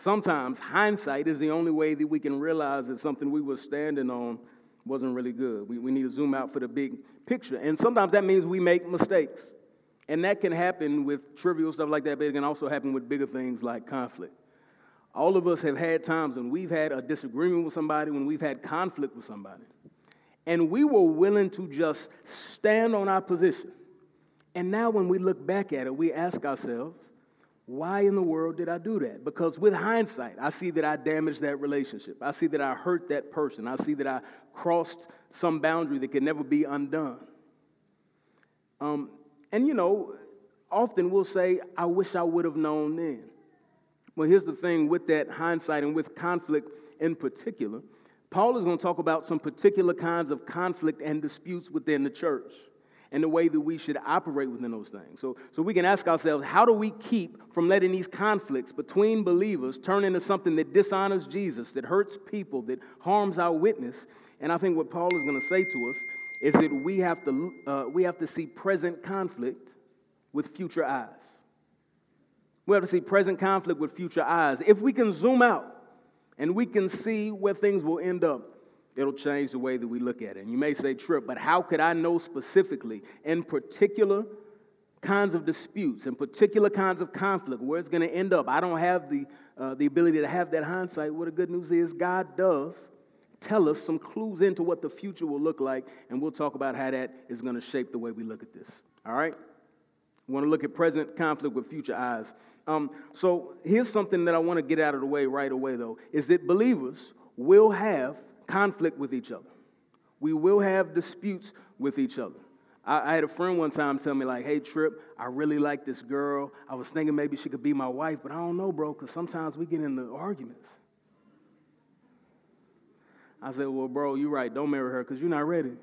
sometimes hindsight is the only way that we can realize that something we were standing on wasn't really good. We need to zoom out for the big picture. And sometimes that means we make mistakes. And that can happen with trivial stuff like that, but it can also happen with bigger things like conflict. All of us have had times when we've had a disagreement with somebody, when we've had conflict with somebody. And we were willing to just stand on our position. And now when we look back at it, we ask ourselves, why in the world did I do that? Because with hindsight, I see that I damaged that relationship. I see that I hurt that person. I see that I crossed some boundary that could never be undone. And often we'll say, I wish I would have known then. Well, here's the thing with that hindsight and with conflict in particular. Paul is going to talk about some particular kinds of conflict and disputes within the church and the way that we should operate within those things. So we can ask ourselves, how do we keep from letting these conflicts between believers turn into something that dishonors Jesus, that hurts people, that harms our witness? And I think what Paul is going to say to us is that we have to see present conflict with future eyes. We have to see present conflict with future eyes. If we can zoom out and we can see where things will end up, it'll change the way that we look at it. And you may say, Trip, but how could I know specifically in particular kinds of disputes, in particular kinds of conflict, where it's going to end up? I don't have the ability to have that hindsight. Well, the good news is God does tell us some clues into what the future will look like, and we'll talk about how that is going to shape the way we look at this. All right? We want to look at present conflict with future eyes. So here's something that I want to get out of the way right away, though, is that believers will have conflict with each other. We will have disputes with each other. I had a friend one time tell me, like, hey, Trip, I really like this girl. I was thinking maybe she could be my wife, but I don't know, bro, because sometimes we get into arguments. I said, well, bro, you're right. Don't marry her because you're not ready.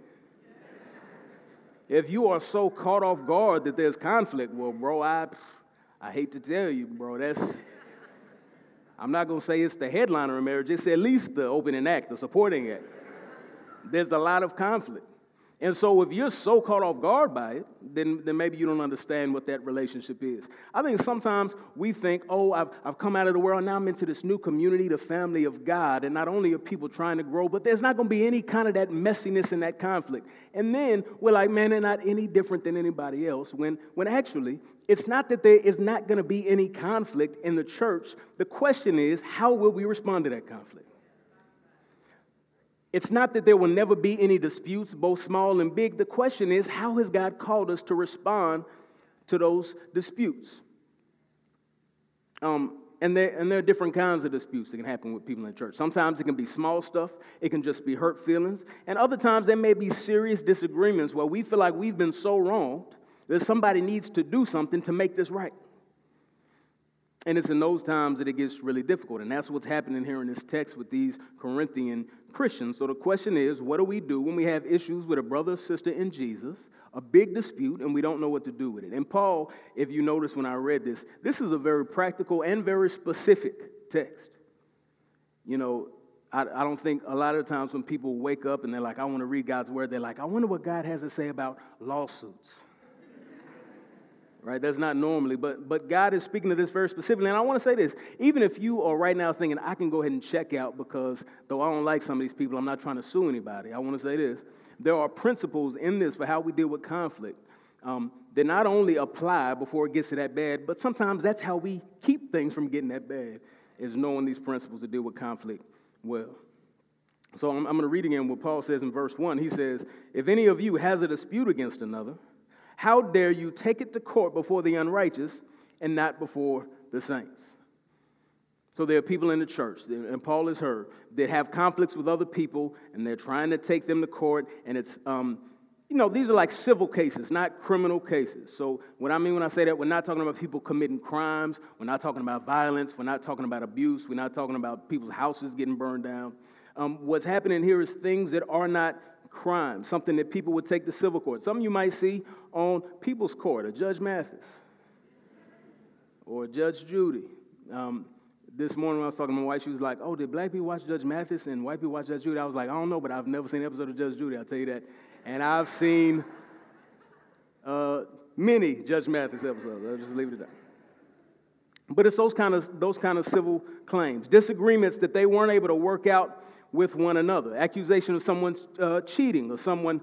If you are so caught off guard that there's conflict, well, bro, I hate to tell you, bro, I'm not going to say it's the headliner of marriage. It's at least the opening act, the supporting act. There's a lot of conflict. And so if you're so caught off guard by it, then maybe you don't understand what that relationship is. I think sometimes we think, oh, I've come out of the world, now I'm into this new community, the family of God, and not only are people trying to grow, but there's not going to be any kind of that messiness and that conflict. And then we're like, man, they're not any different than anybody else, when actually it's not that there is not going to be any conflict in the church. The question is, how will we respond to that conflict? It's not that there will never be any disputes, both small and big. The question is, how has God called us to respond to those disputes? And there are different kinds of disputes that can happen with people in church. Sometimes it can be small stuff. It can just be hurt feelings. And other times there may be serious disagreements where we feel like we've been so wronged that somebody needs to do something to make this right. And it's in those times that it gets really difficult. And that's what's happening here in this text with these Corinthian Christians. So the question is, what do we do when we have issues with a brother or sister in Jesus, a big dispute, and we don't know what to do with it? And Paul, if you notice when I read this is a very practical and very specific text. You know, I don't think a lot of times when people wake up and they're like, I want to read God's word, they're like, I wonder what God has to say about lawsuits. Right? That's not normally, but God is speaking to this very specifically. And I want to say this, even if you are right now thinking, I can go ahead and check out because though I don't like some of these people, I'm not trying to sue anybody. I want to say this, there are principles in this for how we deal with conflict that not only apply before it gets to that bad, but sometimes that's how we keep things from getting that bad, is knowing these principles to deal with conflict well. So I'm going to read again what Paul says in verse 1. He says, if any of you has a dispute against another, how dare you take it to court before the unrighteous and not before the saints? So there are people in the church, and Paul is her, that have conflicts with other people, and they're trying to take them to court, and it's, these are like civil cases, not criminal cases. So what I mean when I say that, we're not talking about people committing crimes, we're not talking about violence, we're not talking about abuse, we're not talking about people's houses getting burned down. What's happening here is things that are not crime, something that people would take to civil court. Some of you might see on People's Court, a Judge Mathis or Judge Judy. This morning when I was talking to my wife, she was like, oh, did black people watch Judge Mathis and white people watch Judge Judy? I was like, I don't know, but I've never seen an episode of Judge Judy, I'll tell you that. And I've seen many Judge Mathis episodes. I'll just leave it at that. But it's those kind of civil claims, disagreements that they weren't able to work out with one another, accusation of someone cheating or someone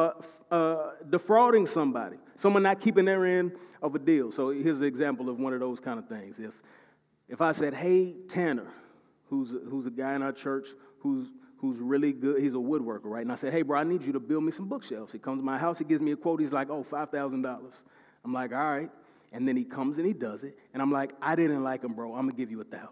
defrauding somebody, someone not keeping their end of a deal. So here's an example of one of those kind of things. If I said, "Hey, Tanner," who's a guy in our church who's really good, he's a woodworker, right? And I said, "Hey, bro, I need you to build me some bookshelves." He comes to my house, he gives me a quote. He's like, "Oh, $5,000. I'm like, "All right." And then he comes and he does it. And I'm like, "I didn't like him, bro. I'm going to give you $1,000.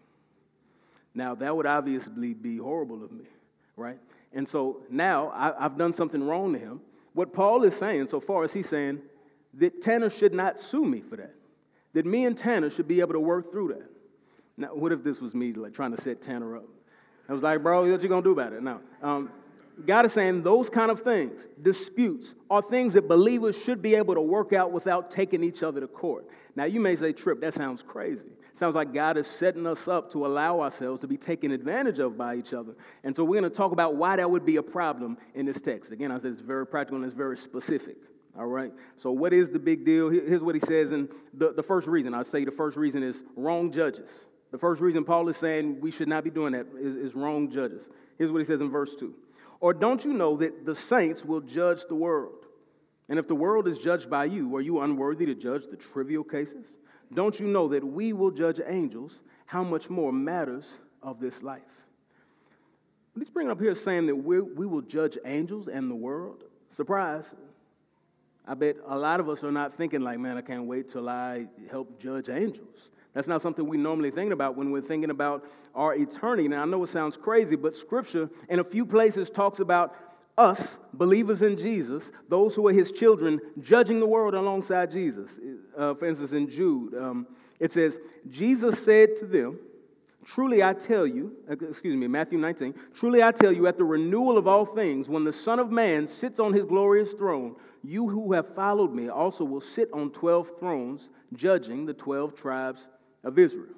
Now, that would obviously be horrible of me, right? And so now I've done something wrong to him. What Paul is saying so far is he's saying that Tanner should not sue me for that me and Tanner should be able to work through that. Now, what if this was me like trying to set Tanner up? I was like, "Bro, what you going to do about it?" Now, God is saying those kind of things, disputes, are things that believers should be able to work out without taking each other to court. Now, you may say, "Trip, that sounds crazy." It sounds like God is setting us up to allow ourselves to be taken advantage of by each other. And so we're going to talk about why that would be a problem in this text. Again, I said it's very practical and it's very specific. All right? So what is the big deal? Here's what he says in the first reason. I'd say the first reason is wrong judges. The first reason Paul is saying we should not be doing that is wrong judges. Here's what he says in verse 2. "Or don't you know that the saints will judge the world? And if the world is judged by you, are you unworthy to judge the trivial cases? Don't you know that we will judge angels? How much more matters of this life?" What he's bringing up here is saying that we will judge angels and the world. Surprise. I bet a lot of us are not thinking like, "Man, I can't wait till I help judge angels." That's not something we normally think about when we're thinking about our eternity. Now, I know it sounds crazy, but Scripture in a few places talks about us, believers in Jesus, those who are his children, judging the world alongside Jesus. For instance, in Jude, it says, "Jesus said to them, truly I tell you," Matthew 19, "truly I tell you, at the renewal of all things, when the Son of Man sits on his glorious throne, you who have followed me also will sit on 12 thrones, judging the 12 tribes of Israel."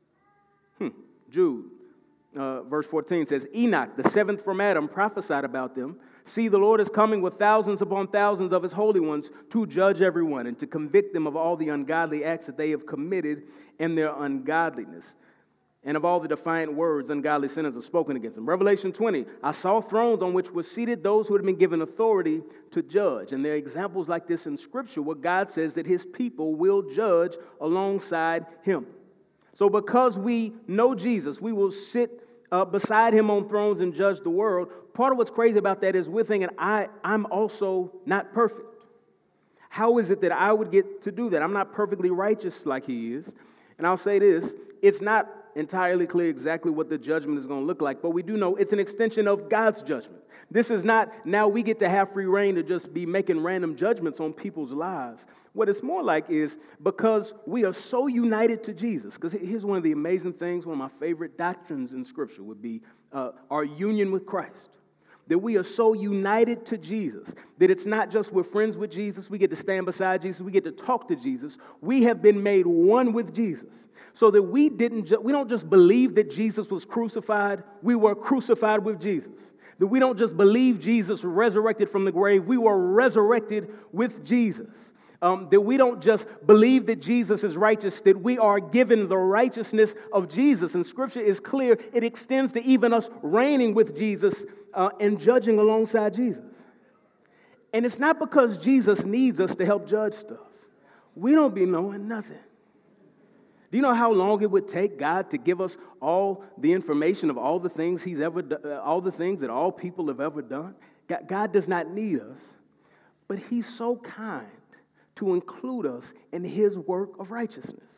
Jude, verse 14 says, "Enoch, the seventh from Adam, prophesied about them. See, the Lord is coming with thousands upon thousands of his holy ones to judge everyone and to convict them of all the ungodly acts that they have committed in their ungodliness, and of all the defiant words ungodly sinners have spoken against them." Revelation 20, "I saw thrones on which were seated those who had been given authority to judge." And there are examples like this in Scripture where God says that his people will judge alongside him. So because we know Jesus, we will sit beside him on thrones and judge the world. Part of what's crazy about that is we're thinking, I'm also not perfect. How is it that I would get to do that? I'm not perfectly righteous like he is. And I'll say this, it's not entirely clear exactly what the judgment is going to look like, but we do know it's an extension of God's judgment. This is not now we get to have free reign to just be making random judgments on people's lives. What it's more like is because we are so united to Jesus, because here's one of the amazing things, one of my favorite doctrines in Scripture would be our union with Christ. That we are so united to Jesus, that it's not just we're friends with Jesus, we get to stand beside Jesus, we get to talk to Jesus. We have been made one with Jesus. So that we don't just believe that Jesus was crucified, we were crucified with Jesus. That we don't just believe Jesus resurrected from the grave, we were resurrected with Jesus. That we don't just believe that Jesus is righteous, that we are given the righteousness of Jesus. And Scripture is clear, it extends to even us reigning with Jesus and judging alongside Jesus. And it's not because Jesus needs us to help judge stuff. We don't be knowing nothing. Do you know how long it would take God to give us all the information of all the things he's ever done, all the things that all people have ever done? God does not need us, but he's so kind to include us in his work of righteousness.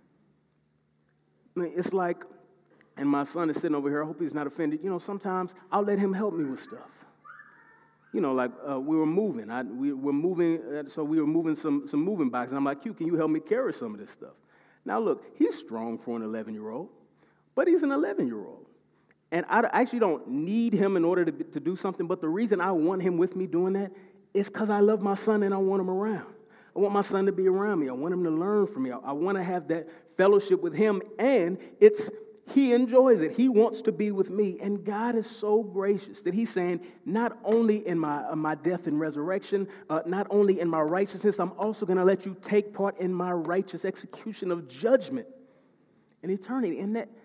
I mean, it's like, and my son is sitting over here, I hope he's not offended. You know, sometimes I'll let him help me with stuff. You know, like we were moving. We were moving some moving boxes. And I'm like, can you help me carry some of this stuff? Now, look, he's strong for an 11-year-old, but he's an 11-year-old. And I actually don't need him in order to do something, but the reason I want him with me doing that is because I love my son and I want him around. I want my son to be around me. I want him to learn from me. I want to have that fellowship with him, and he enjoys it. He wants to be with me, and God is so gracious that he's saying, not only in my death and resurrection, not only in my righteousness, I'm also going to let you take part in my righteous execution of judgment An eternity. And that,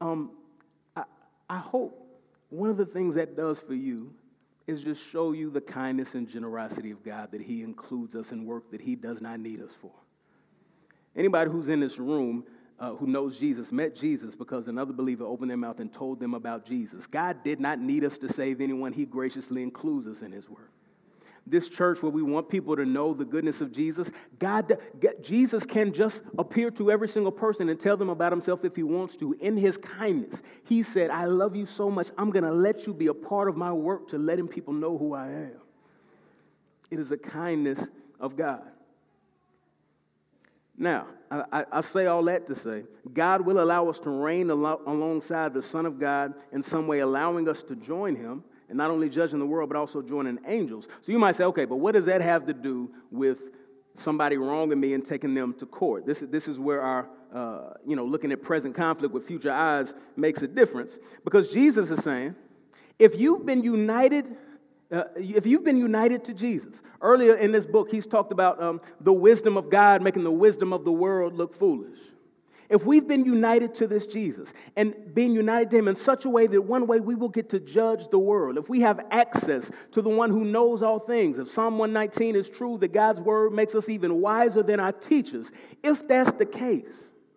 I hope one of the things that does for you is just show you the kindness and generosity of God, that he includes us in work that he does not need us for. Anybody who's in this room who knows Jesus met Jesus because another believer opened their mouth and told them about Jesus. God did not need us to save anyone. He graciously includes us in his work. This church where we want people to know the goodness of Jesus, Jesus can just appear to every single person and tell them about himself if he wants to. In his kindness, he said, I love you so much, I'm going to let you be a part of my work to letting people know who I am. It is a kindness of God. Now, I say all that to say, God will allow us to reign alongside the Son of God in some way, allowing us to join him, and not only judging the world, but also joining angels. So you might say, okay, but what does that have to do with somebody wronging me and taking them to court? This is where our, looking at present conflict with future eyes makes a difference. Because Jesus is saying, if you've been united to Jesus. Earlier in this book, he's talked about the wisdom of God making the wisdom of the world look foolish. If we've been united to this Jesus and being united to him in such a way that one way we will get to judge the world, if we have access to the one who knows all things, if Psalm 119 is true, that God's word makes us even wiser than our teachers, if that's the case,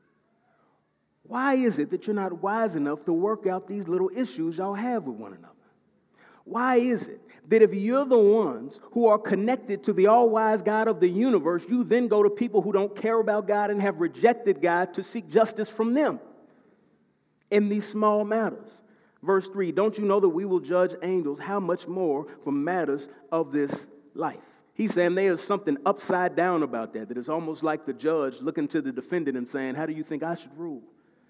why is it that you're not wise enough to work out these little issues y'all have with one another? Why is it that if you're the ones who are connected to the all-wise God of the universe, you then go to people who don't care about God and have rejected God to seek justice from them in these small matters? Verse 3, don't you know that we will judge angels? How much more for matters of this life? He's saying there is something upside down about that it's almost like the judge looking to the defendant and saying, how do you think I should rule?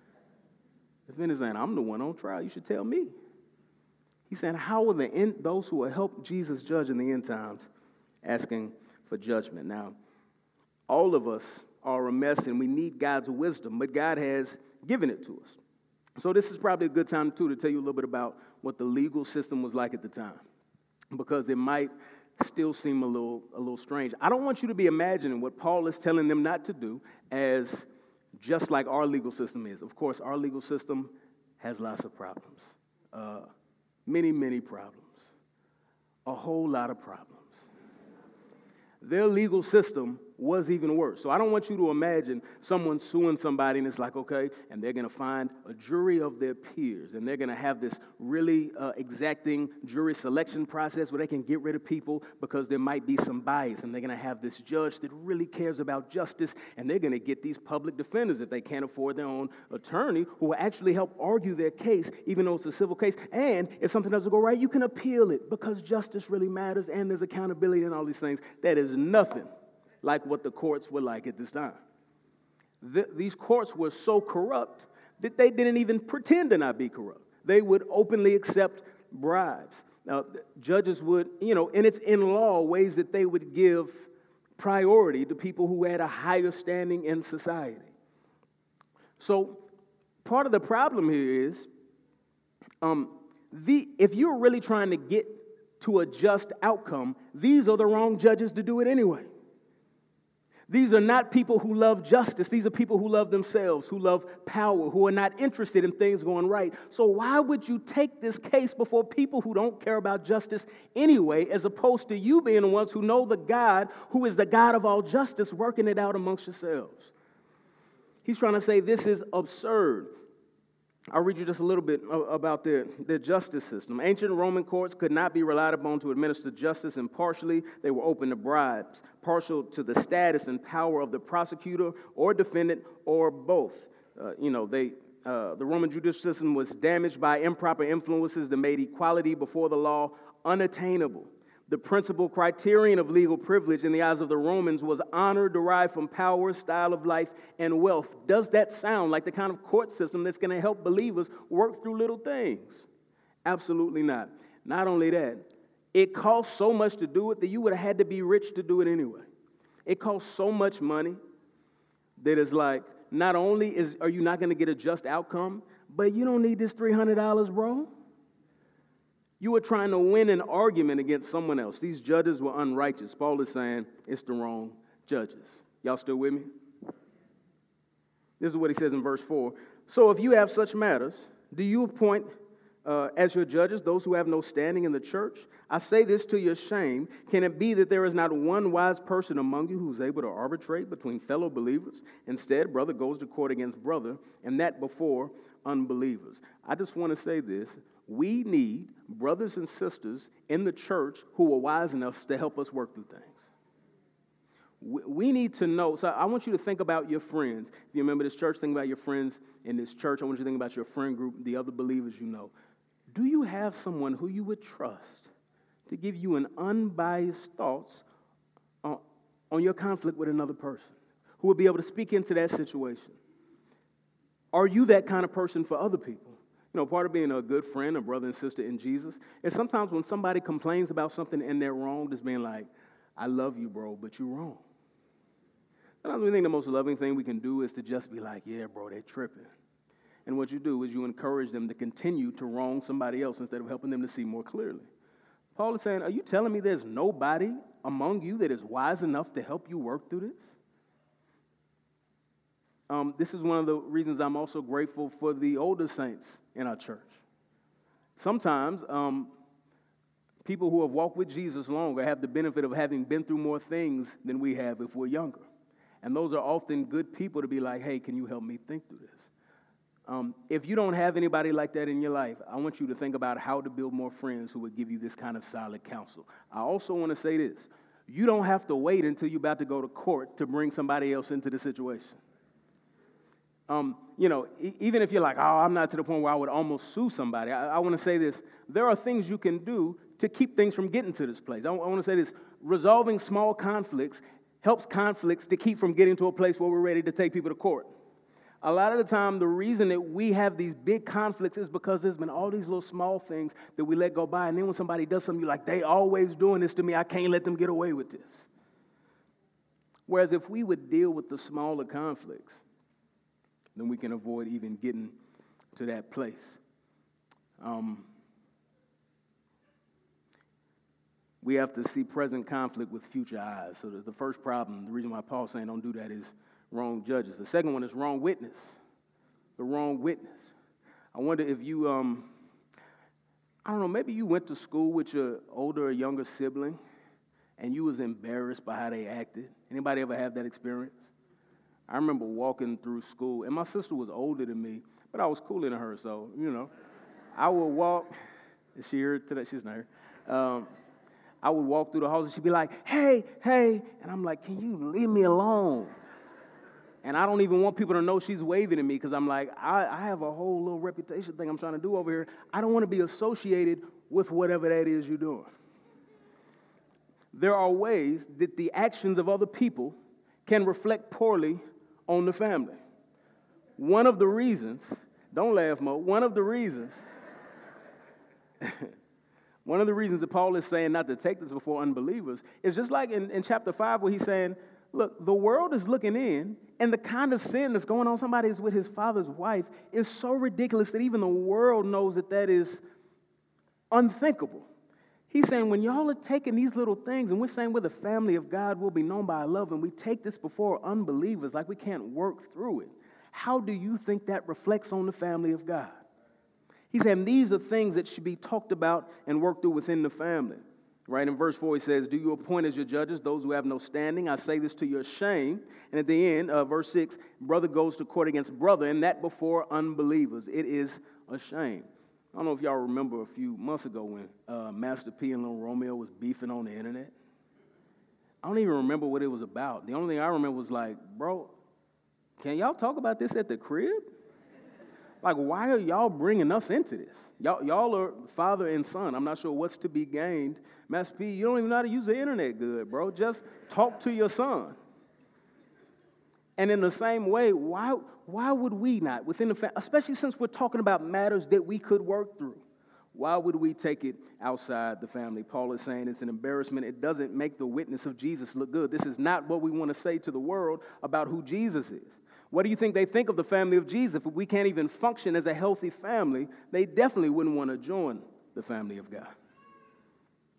The defendant saying, I'm the one on trial. You should tell me. He's saying, how will those who will help Jesus judge in the end times asking for judgment? Now, all of us are a mess and we need God's wisdom, but God has given it to us. So this is probably a good time, too, to tell you a little bit about what the legal system was like at the time, because it might still seem a little strange. I don't want you to be imagining what Paul is telling them not to do as just like our legal system is. Of course, our legal system has lots of problems. Many, many problems. A whole lot of problems. Their legal system was even worse. So I don't want you to imagine someone suing somebody and it's like, okay, and they're going to find a jury of their peers and they're going to have this really exacting jury selection process where they can get rid of people because there might be some bias, and they're going to have this judge that really cares about justice, and they're going to get these public defenders if they can't afford their own attorney who will actually help argue their case even though it's a civil case. And if something doesn't go right, you can appeal it because justice really matters and there's accountability and all these things. That is nothing like what the courts were like at this time. These courts were so corrupt that they didn't even pretend to not be corrupt. They would openly accept bribes. Now, judges would, and it's in law, ways that they would give priority to people who had a higher standing in society. So part of the problem here is, if you're really trying to get to a just outcome, these are the wrong judges to do it anyway. These are not people who love justice. These are people who love themselves, who love power, who are not interested in things going right. So why would you take this case before people who don't care about justice anyway, as opposed to you being the ones who know the God who is the God of all justice, working it out amongst yourselves? He's trying to say this is absurd. I'll read you just a little bit about their justice system. Ancient Roman courts could not be relied upon to administer justice impartially. They were open to bribes, partial to the status and power of the prosecutor or defendant, or both. The Roman judicial system was damaged by improper influences that made equality before the law unattainable. The principal criterion of legal privilege in the eyes of the Romans was honor derived from power, style of life, and wealth. Does that sound like the kind of court system that's going to help believers work through little things? Absolutely not. Not only that, it costs so much to do it that you would have had to be rich to do it anyway. It costs so much money that it's like, not only are you not going to get a just outcome, but you don't need this $300, bro. You were trying to win an argument against someone else. These judges were unrighteous. Paul is saying it's the wrong judges. Y'all still with me? This is what he says in verse 4. So if you have such matters, do you appoint as your judges those who have no standing in the church? I say this to your shame. Can it be that there is not one wise person among you who is able to arbitrate between fellow believers? Instead, brother goes to court against brother, and that before unbelievers. I just want to say this. We need brothers and sisters in the church who are wise enough to help us work through things. We need to know. So I want you to think about your friends. If you remember this church, think about your friends in this church. I want you to think about your friend group, the other believers you know. Do you have someone who you would trust to give you an unbiased thoughts on your conflict with another person, who would be able to speak into that situation? Are you that kind of person for other people? You know, part of being a good friend, a brother and sister in Jesus, is sometimes when somebody complains about something and they're wrong, just being like, I love you, bro, but you're wrong. Sometimes we think the most loving thing we can do is to just be like, yeah, bro, they're tripping. And what you do is you encourage them to continue to wrong somebody else instead of helping them to see more clearly. Paul is saying, are you telling me there's nobody among you that is wise enough to help you work through this? This is one of the reasons I'm also grateful for the older saints in our church. Sometimes people who have walked with Jesus longer have the benefit of having been through more things than we have if we're younger. And those are often good people to be like, hey, can you help me think through this? If you don't have anybody like that in your life, I want you to think about how to build more friends who would give you this kind of solid counsel. I also want to say this. You don't have to wait until you're about to go to court to bring somebody else into the situation. Even if you're like, oh, I'm not to the point where I would almost sue somebody, I want to say this. There are things you can do to keep things from getting to this place. I want to say this. Resolving small conflicts helps conflicts to keep from getting to a place where we're ready to take people to court. A lot of the time, the reason that we have these big conflicts is because there's been all these little small things that we let go by. And then when somebody does something, you're like, they always doing this to me. I can't let them get away with this. Whereas if we would deal with the smaller conflicts, then we can avoid even getting to that place. We have to see present conflict with future eyes. So the first problem, the reason why Paul's saying don't do that is wrong judges. The second one is wrong witness. The wrong witness. I wonder if you, maybe you went to school with your older or younger sibling and you was embarrassed by how they acted. Anybody ever have that experience? I remember walking through school, and my sister was older than me, but I was cooler than her, so, I would walk. Is she here today? She's not here. I would walk through the halls, and she'd be like, hey, and I'm like, can you leave me alone? And I don't even want people to know she's waving at me because I'm like, I have a whole little reputation thing I'm trying to do over here. I don't want to be associated with whatever that is you're doing. There are ways that the actions of other people can reflect poorly on the family. One of the reasons, don't laugh, Mo, one of the reasons that Paul is saying not to take this before unbelievers is just like in chapter 5 where he's saying, look, the world is looking in, and the kind of sin that's going on, somebody is with his father's wife, is so ridiculous that even the world knows that is unthinkable. He's saying when y'all are taking these little things, and we're saying we're the family of God, we'll be known by our love, and we take this before unbelievers like we can't work through it, how do you think that reflects on the family of God? He's saying these are things that should be talked about and worked through within the family. Right, in verse 4, he says, do you appoint as your judges those who have no standing? I say this to your shame. And at the end, verse 6, brother goes to court against brother, and that before unbelievers. It is a shame. I don't know if y'all remember a few months ago when Master P and Little Romeo was beefing on the internet. I don't even remember what it was about. The only thing I remember was like, bro, can y'all talk about this at the crib? Like, why are y'all bringing us into this? Y'all are father and son. I'm not sure what's to be gained. Master P, you don't even know how to use the internet good, bro. Just talk to your son. And in the same way, why would we not, within the family, especially since we're talking about matters that we could work through, why would we take it outside the family? Paul is saying it's an embarrassment. It doesn't make the witness of Jesus look good. This is not what we want to say to the world about who Jesus is. What do you think they think of the family of Jesus? If we can't even function as a healthy family, they definitely wouldn't want to join the family of God.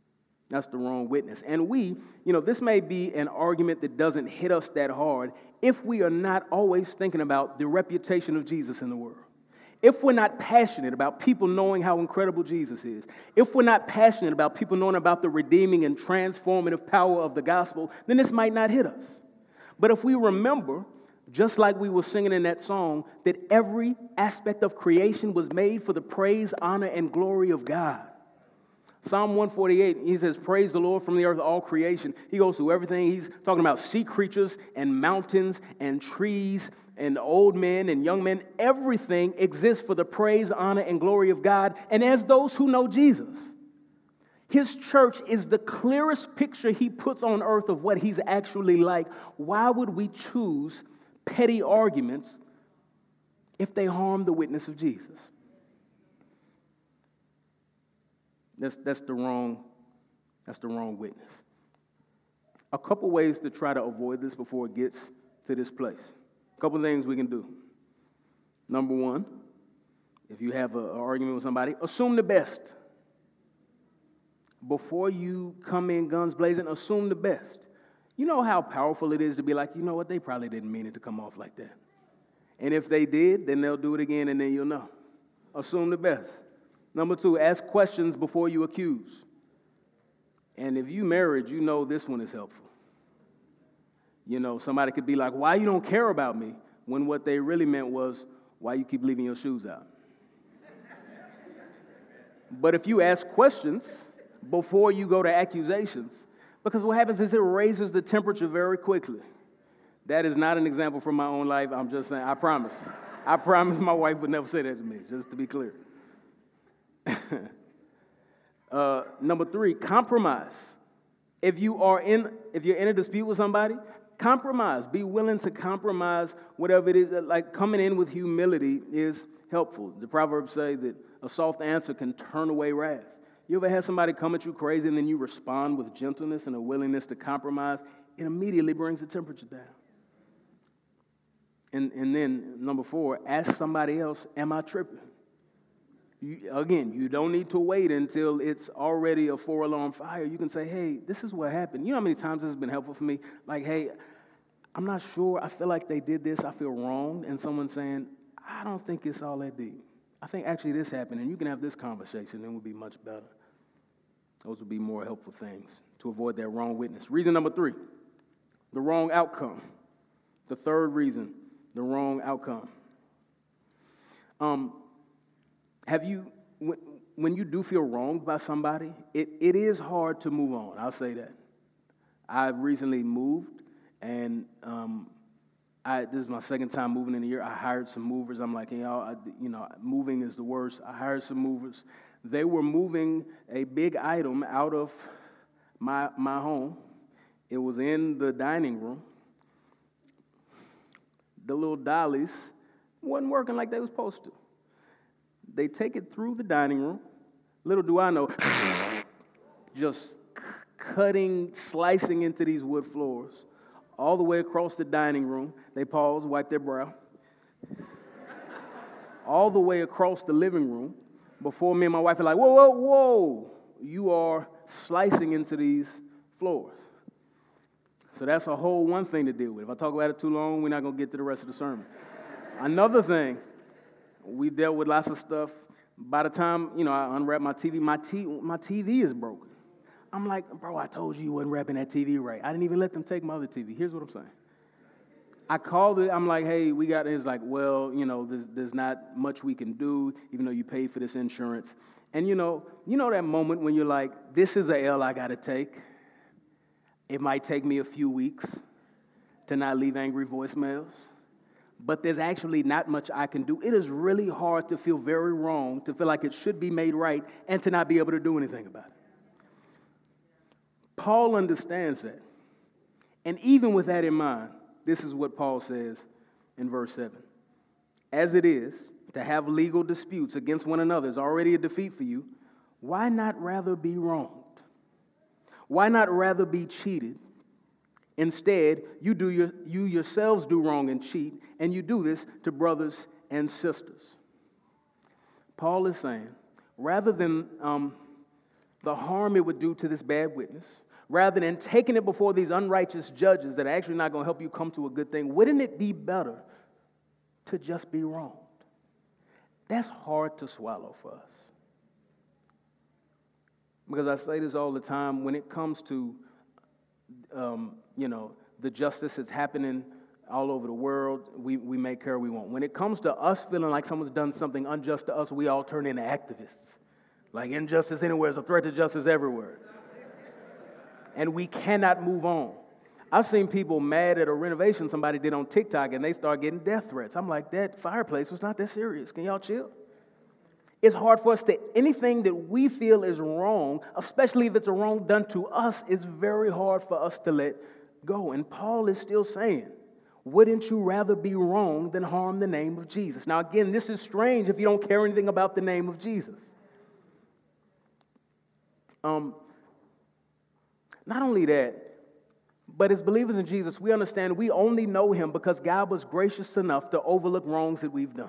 That's the wrong witness. And this may be an argument that doesn't hit us that hard if we are not always thinking about the reputation of Jesus in the world. If we're not passionate about people knowing how incredible Jesus is, if we're not passionate about people knowing about the redeeming and transformative power of the gospel, then this might not hit us. But if we remember, just like we were singing in that song, that every aspect of creation was made for the praise, honor, and glory of God. Psalm 148, he says, praise the Lord from the earth, all creation. He goes through everything. He's talking about sea creatures and mountains and trees and old men and young men. Everything exists for the praise, honor, and glory of God. And as those who know Jesus, his church is the clearest picture he puts on earth of what he's actually like. Why would we choose petty arguments if they harm the witness of Jesus? That's the wrong witness. A couple ways to try to avoid this before it gets to this place. A couple things we can do. Number one, if you have an argument with somebody, assume the best. Before you come in guns blazing, assume the best. You know how powerful it is to be like, you know what, they probably didn't mean it to come off like that. And if they did, then they'll do it again and then you'll know. Assume the best. Number two, ask questions before you accuse. And if you married, you know this one is helpful. Somebody could be like, why you don't care about me? When what they really meant was, why you keep leaving your shoes out? But if you ask questions before you go to accusations, because what happens is it raises the temperature very quickly. That is not an example from my own life. I'm just saying, I promise. I promise my wife would never say that to me, just to be clear. Number three, compromise. If you're in a dispute with somebody, compromise. Be willing to compromise whatever it is. Like coming in with humility is helpful. The Proverbs say that a soft answer can turn away wrath. You ever had somebody come at you crazy and then you respond with gentleness and a willingness to compromise? It immediately brings the temperature down. And then number four, ask somebody else, am I tripping? You don't need to wait until it's already a 4-alarm fire. You can say, hey, this is what happened. You know how many times this has been helpful for me? Like, hey, I'm not sure. I feel like they did this. I feel wronged. And someone saying, I don't think it's all that deep. I think actually this happened, and you can have this conversation, and it would be much better. Those would be more helpful things to avoid that wrong witness. Reason number three, the wrong outcome. The third reason, the wrong outcome. When you do feel wronged by somebody, it is hard to move on. I'll say that. I've recently moved, and this is my second time moving in a year. I hired some movers. I'm like, moving is the worst. I hired some movers. They were moving a big item out of my home. It was in the dining room. The little dollies wasn't working like they were supposed to. They take it through the dining room. Little do I know, just slicing into these wood floors, all the way across the dining room. They pause, wipe their brow. All the way across the living room before me and my wife are like, whoa, whoa, whoa. You are slicing into these floors. So that's a whole one thing to deal with. If I talk about it too long, we're not going to get to the rest of the sermon. Another thing, we dealt with lots of stuff. By the time, I unwrap my TV, my TV is broken. I'm like, bro, I told you wasn't wrapping that TV right. I didn't even let them take my other TV. Here's what I'm saying. I called it. I'm like, hey, we got it. It's like, well, there's not much we can do, even though you paid for this insurance. And, you know that moment when you're like, this is a L I got to take. It might take me a few weeks to not leave angry voicemails. But there's actually not much I can do. It is really hard to feel very wrong, to feel like it should be made right, and to not be able to do anything about it. Paul understands that. And even with that in mind, this is what Paul says in verse 7. As it is, to have legal disputes against one another is already a defeat for you. Why not rather be wronged? Why not rather be cheated? Instead, you yourselves do wrong and cheat, and you do this to brothers and sisters. Paul is saying, rather than the harm it would do to this bad witness, rather than taking it before these unrighteous judges that are actually not going to help you come to a good thing, wouldn't it be better to just be wronged? That's hard to swallow for us. Because I say this all the time, when it comes to, the justice that's happening all over the world, we make care we won't. When it comes to us feeling like someone's done something unjust to us, we all turn into activists. Like injustice anywhere is a threat to justice everywhere. And we cannot move on. I've seen people mad at a renovation somebody did on TikTok and they start getting death threats. I'm like, that fireplace was not that serious. Can y'all chill? It's hard for us to, anything that we feel is wrong, especially if it's a wrong done to us, it's very hard for us to let go. And Paul is still saying, wouldn't you rather be wrong than harm the name of Jesus? Now again, this is strange if you don't care anything about the name of Jesus. Not only that, but as believers in Jesus, we understand we only know him because God was gracious enough to overlook wrongs that we've done.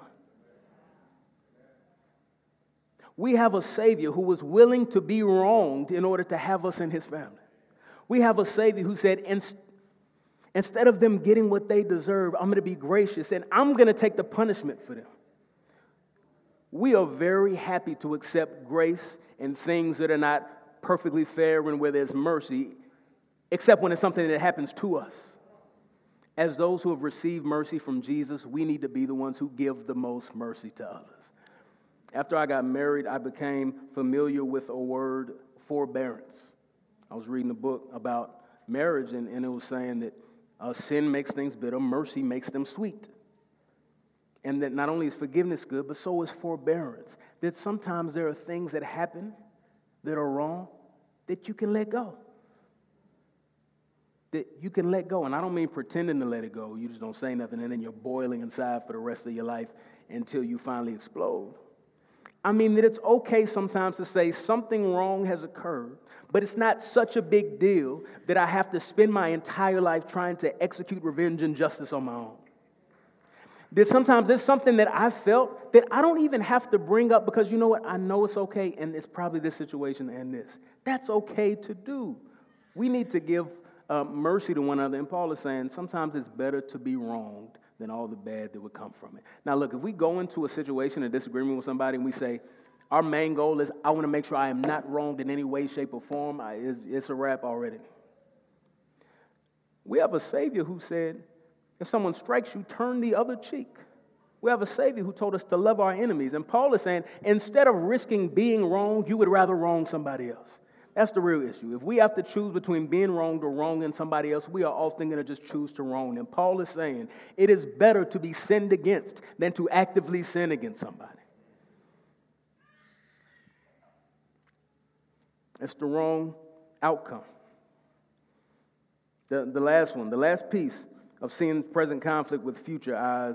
We have a Savior who was willing to be wronged in order to have us in his family. We have a Savior who said, instead of them getting what they deserve, I'm going to be gracious and I'm going to take the punishment for them. We are very happy to accept grace and things that are not perfectly fair and where there's mercy, except when it's something that happens to us. As those who have received mercy from Jesus, we need to be the ones who give the most mercy to others. After I got married, I became familiar with a word, forbearance. I was reading a book about marriage, and it was saying that sin makes things bitter, mercy makes them sweet. And that not only is forgiveness good, but so is forbearance. That sometimes there are things that happen that are wrong that you can let go. That you can let go. And I don't mean pretending to let it go. You just don't say nothing and then you're boiling inside for the rest of your life until you finally explode. I mean that it's okay sometimes to say something wrong has occurred, but it's not such a big deal that I have to spend my entire life trying to execute revenge and justice on my own. That sometimes there's something that I felt that I don't even have to bring up because you know what? I know it's okay and it's probably this situation and this. That's okay to do. We need to give mercy to one another. And Paul is saying sometimes it's better to be wronged than all the bad that would come from it. Now look, if we go into a situation, a disagreement with somebody and we say, our main goal is I want to make sure I am not wronged in any way, shape, or form, it's a wrap already. We have a Savior who said, if someone strikes you, turn the other cheek. We have a Savior who told us to love our enemies. And Paul is saying, instead of risking being wronged, you would rather wrong somebody else. That's the real issue. If we have to choose between being wronged or wronging somebody else, we are often going to just choose to wrong. And Paul is saying, it is better to be sinned against than to actively sin against somebody. It's the wrong outcome. The last one, the last piece of seeing present conflict with future eyes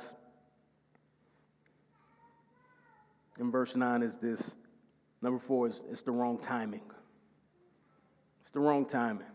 in verse 9 is this. Number 4 is it's the wrong timing. It's the wrong timing.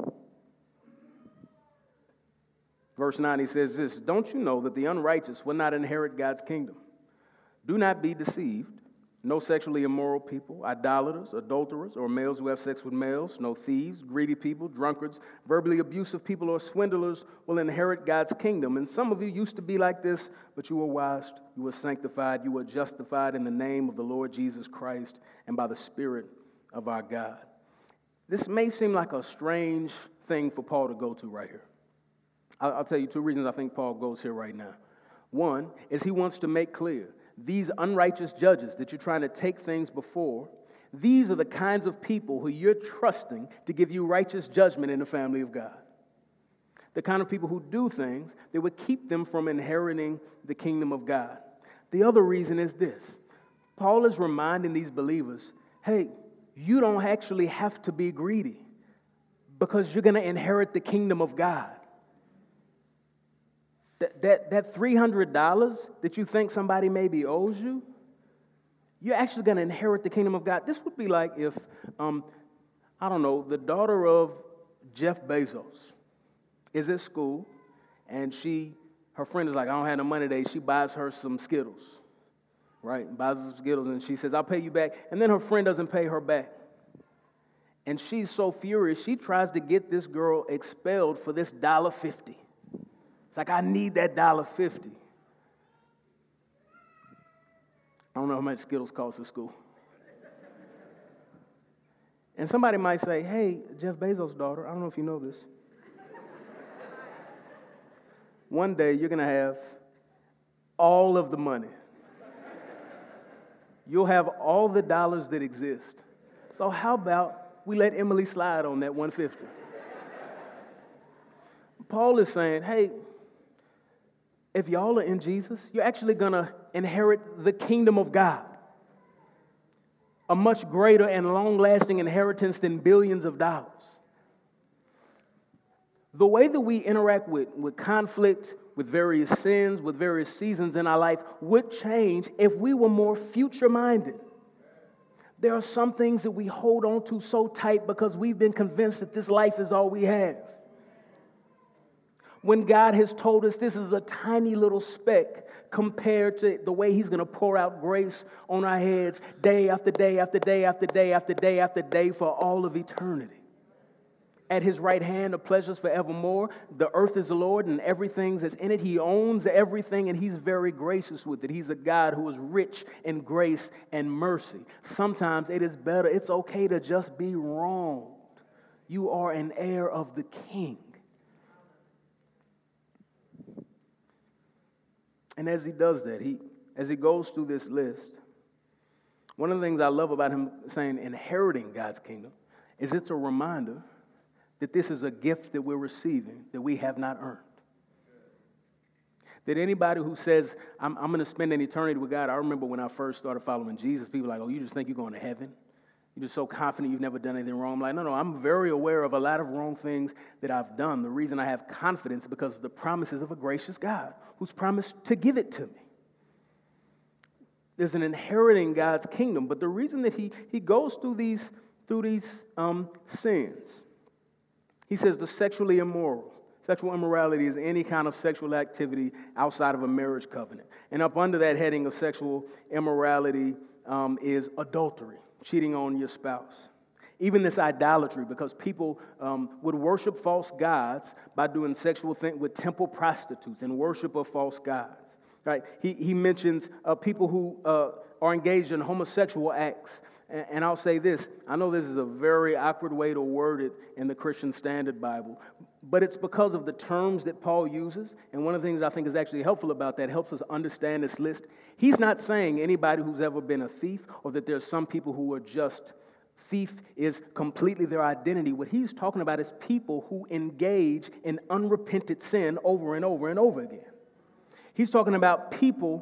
Verse 9, he says this, don't you know that the unrighteous will not inherit God's kingdom? Do not be deceived. No sexually immoral people, idolaters, adulterers, or males who have sex with males, no thieves, greedy people, drunkards, verbally abusive people, or swindlers will inherit God's kingdom. And some of you used to be like this, but you were washed, you were sanctified, you were justified in the name of the Lord Jesus Christ and by the Spirit of our God. This may seem like a strange thing for Paul to go to right here. I'll tell you 2 reasons I think Paul goes here right now. One is he wants to make clear these unrighteous judges that you're trying to take things before, these are the kinds of people who you're trusting to give you righteous judgment in the family of God. The kind of people who do things that would keep them from inheriting the kingdom of God. The other reason is this. Paul is reminding these believers, hey, you don't actually have to be greedy because you're going to inherit the kingdom of God. That $300 that you think somebody maybe owes you, you're actually going to inherit the kingdom of God. This would be like if, the daughter of Jeff Bezos is at school and her friend is like, I don't have no money today. She buys her some Skittles, right? Buys her some Skittles and she says, I'll pay you back. And then her friend doesn't pay her back. And she's so furious, she tries to get this girl expelled for this $1.50. It's like, I need that $1.50. I don't know how much Skittles cost at school. And somebody might say, hey, Jeff Bezos' daughter, I don't know if you know this. One day you're going to have all of the money. You'll have all the dollars that exist. So how about we let Emily slide on that $1.50? Paul is saying, hey, if y'all are in Jesus, you're actually going to inherit the kingdom of God. A much greater and long-lasting inheritance than billions of dollars. The way that we interact with conflict, with various sins, with various seasons in our life would change if we were more future-minded. There are some things that we hold on to so tight because we've been convinced that this life is all we have. When God has told us this is a tiny little speck compared to the way He's going to pour out grace on our heads day after day after day after day after day after day for all of eternity. At His right hand are pleasures forevermore. The earth is the Lord and everything that's in it. He owns everything and He's very gracious with it. He's a God who is rich in grace and mercy. Sometimes it is better. It's okay to just be wronged. You are an heir of the King. And as He does that, as He goes through this list, one of the things I love about Him saying inheriting God's kingdom is it's a reminder that this is a gift that we're receiving that we have not earned. That anybody who says, I'm going to spend an eternity with God, I remember when I first started following Jesus, people were like, oh, you just think you're going to heaven? You're just so confident you've never done anything wrong. I'm like, no, I'm very aware of a lot of wrong things that I've done. The reason I have confidence is because of the promises of a gracious God who's promised to give it to me. There's an inheriting God's kingdom, but the reason that he goes through these sins, he says the sexually immoral. Sexual immorality is any kind of sexual activity outside of a marriage covenant. And up under that heading of sexual immorality is adultery, cheating on your spouse. Even this idolatry, because people would worship false gods by doing sexual things with temple prostitutes and worship of false gods. Right? He mentions people who are engaged in homosexual acts. And I'll say this, I know this is a very awkward way to word it in the Christian Standard Bible, but it's because of the terms that Paul uses, and one of the things I think is actually helpful about that, helps us understand this list. He's not saying anybody who's ever been a thief or that there's some people who are just thief is completely their identity. What he's talking about is people who engage in unrepented sin over and over and over again. He's talking about people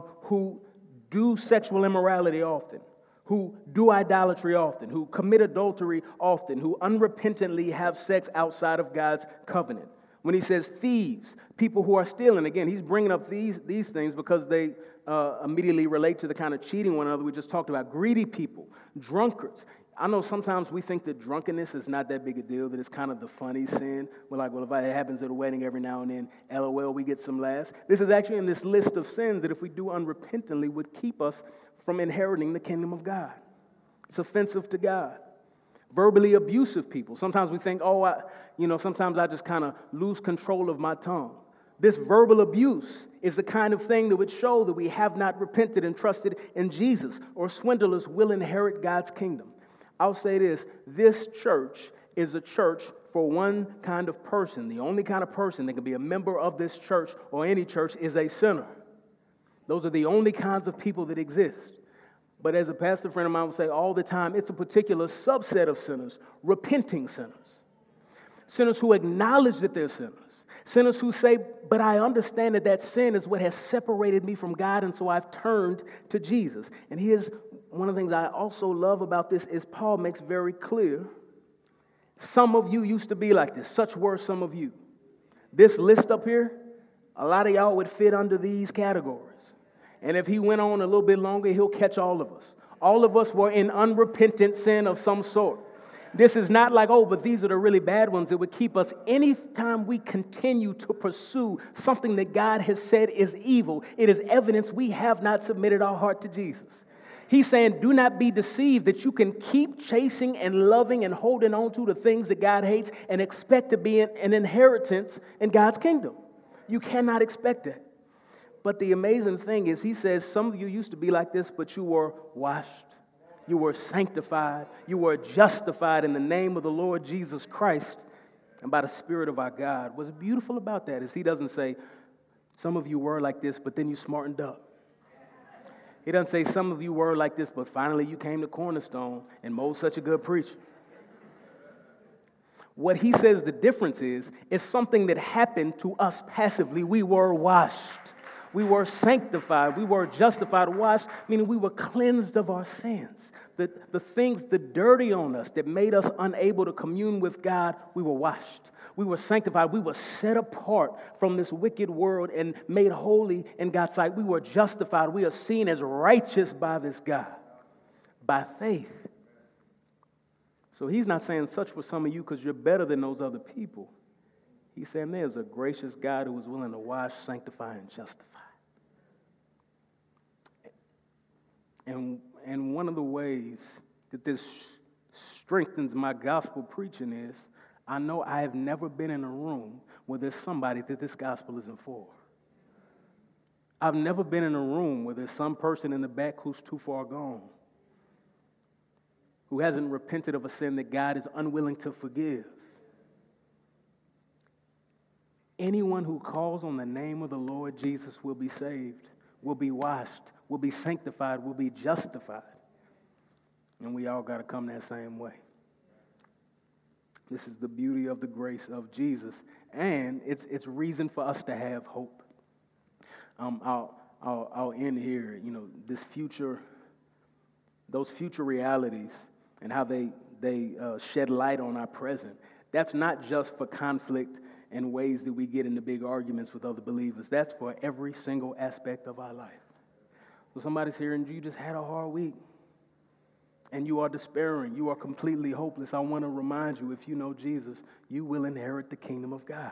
who do sexual immorality often, who do idolatry often, who commit adultery often, who unrepentantly have sex outside of God's covenant. When he says thieves, people who are stealing, again, he's bringing up these things because they immediately relate to the kind of cheating one another we just talked about. Greedy people, drunkards. I know sometimes we think that drunkenness is not that big a deal, that it's kind of the funny sin. We're like, well, if it happens at a wedding every now and then, LOL, we get some laughs. This is actually in this list of sins that if we do unrepentantly would keep us from inheriting the kingdom of God. It's offensive to God. Verbally abusive people. Sometimes we think, sometimes I just kind of lose control of my tongue. This verbal abuse is the kind of thing that would show that we have not repented and trusted in Jesus, or swindlers will inherit God's kingdom. I'll say this church is a church for one kind of person. The only kind of person that can be a member of this church or any church is a sinner. Those are the only kinds of people that exist. But as a pastor friend of mine would say all the time, it's a particular subset of sinners, repenting sinners. Sinners who acknowledge that they're sinners. Sinners who say, but I understand that sin is what has separated me from God, and so I've turned to Jesus. And here's one of the things I also love about this is Paul makes very clear, some of you used to be like this. Such were some of you. This list up here, a lot of y'all would fit under these categories. And if he went on a little bit longer, he'll catch all of us. All of us were in unrepentant sin of some sort. This is not like, but these are the really bad ones that would keep us. Anytime we continue to pursue something that God has said is evil, it is evidence we have not submitted our heart to Jesus. He's saying, do not be deceived that you can keep chasing and loving and holding on to the things that God hates and expect to be an inheritance in God's kingdom. You cannot expect that. But the amazing thing is, he says, some of you used to be like this, but you were washed. You were sanctified. You were justified in the name of the Lord Jesus Christ and by the Spirit of our God. What's beautiful about that is he doesn't say, some of you were like this, but then you smartened up. He doesn't say some of you were like this, but finally you came to Cornerstone and Mo's such a good preacher. What he says the difference is something that happened to us passively. We were washed. We were sanctified. We were justified. Washed, meaning we were cleansed of our sins. The things, the dirty on us that made us unable to commune with God, we were washed. We were sanctified. We were set apart from this wicked world and made holy in God's sight. We were justified. We are seen as righteous by this God, by faith. So he's not saying such for some of you because you're better than those other people. He's saying there's a gracious God who is willing to wash, sanctify, and justify. And one of the ways that this strengthens my gospel preaching is, I know I have never been in a room where there's somebody that this gospel isn't for. I've never been in a room where there's some person in the back who's too far gone, who hasn't repented of a sin that God is unwilling to forgive. Anyone who calls on the name of the Lord Jesus will be saved, will be washed, will be sanctified, will be justified. And we all got to come that same way. This is the beauty of the grace of Jesus, and it's reason for us to have hope. I'll end here. You know, those future realities, and how they shed light on our present. That's not just for conflict and ways that we get into big arguments with other believers. That's for every single aspect of our life. So somebody's here and you just had a hard week, and you are despairing, you are completely hopeless. I want to remind you, if you know Jesus, you will inherit the kingdom of God.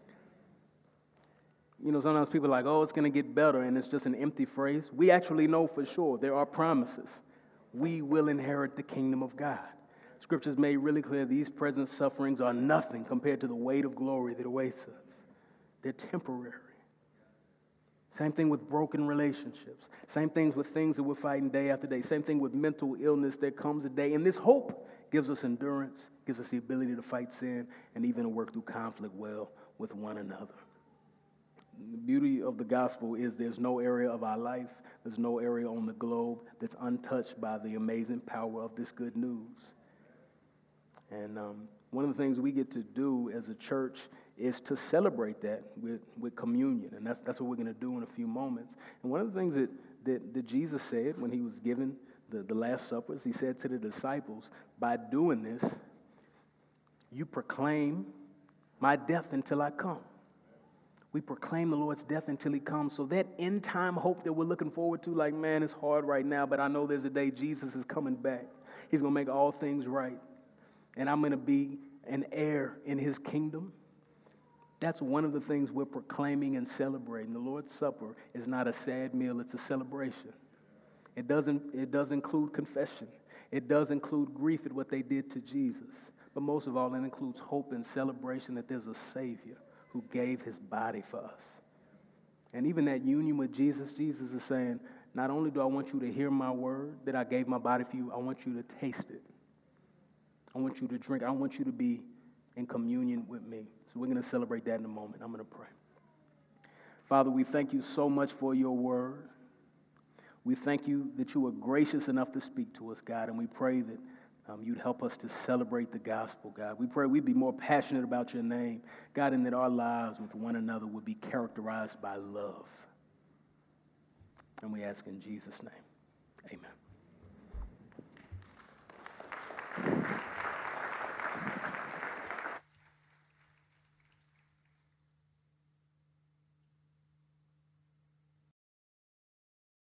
You know, sometimes people are like, oh, it's going to get better, and it's just an empty phrase. We actually know for sure there are promises. We will inherit the kingdom of God. Scripture's made really clear these present sufferings are nothing compared to the weight of glory that awaits us. They're temporary. Same thing with broken relationships. Same things with things that we're fighting day after day. Same thing with mental illness that comes a day. And this hope gives us endurance, gives us the ability to fight sin, and even to work through conflict well with one another. The beauty of the gospel is there's no area of our life, there's no area on the globe that's untouched by the amazing power of this good news. And one of the things we get to do as a church is to celebrate that with communion. And that's what we're going to do in a few moments. And one of the things that Jesus said when he was given the Last Supper is he said to the disciples, by doing this, you proclaim my death until I come. We proclaim the Lord's death until he comes. So that end time hope that we're looking forward to, like, man, it's hard right now, but I know there's a day Jesus is coming back. He's going to make all things right. And I'm going to be an heir in his kingdom. That's one of the things we're proclaiming and celebrating. The Lord's Supper is not a sad meal, it's a celebration. It does include confession. It does include grief at what they did to Jesus. But most of all, it includes hope and celebration that there's a Savior who gave his body for us. And even that union with Jesus, Jesus is saying, not only do I want you to hear my word, that I gave my body for you, I want you to taste it. I want you to drink. I want you to be in communion with me. So we're going to celebrate that in a moment. I'm going to pray. Father, we thank you so much for your word. We thank you that you were gracious enough to speak to us, God, and we pray that you'd help us to celebrate the gospel, God. We pray we'd be more passionate about your name, God, and that our lives with one another would be characterized by love. And we ask in Jesus' name, amen.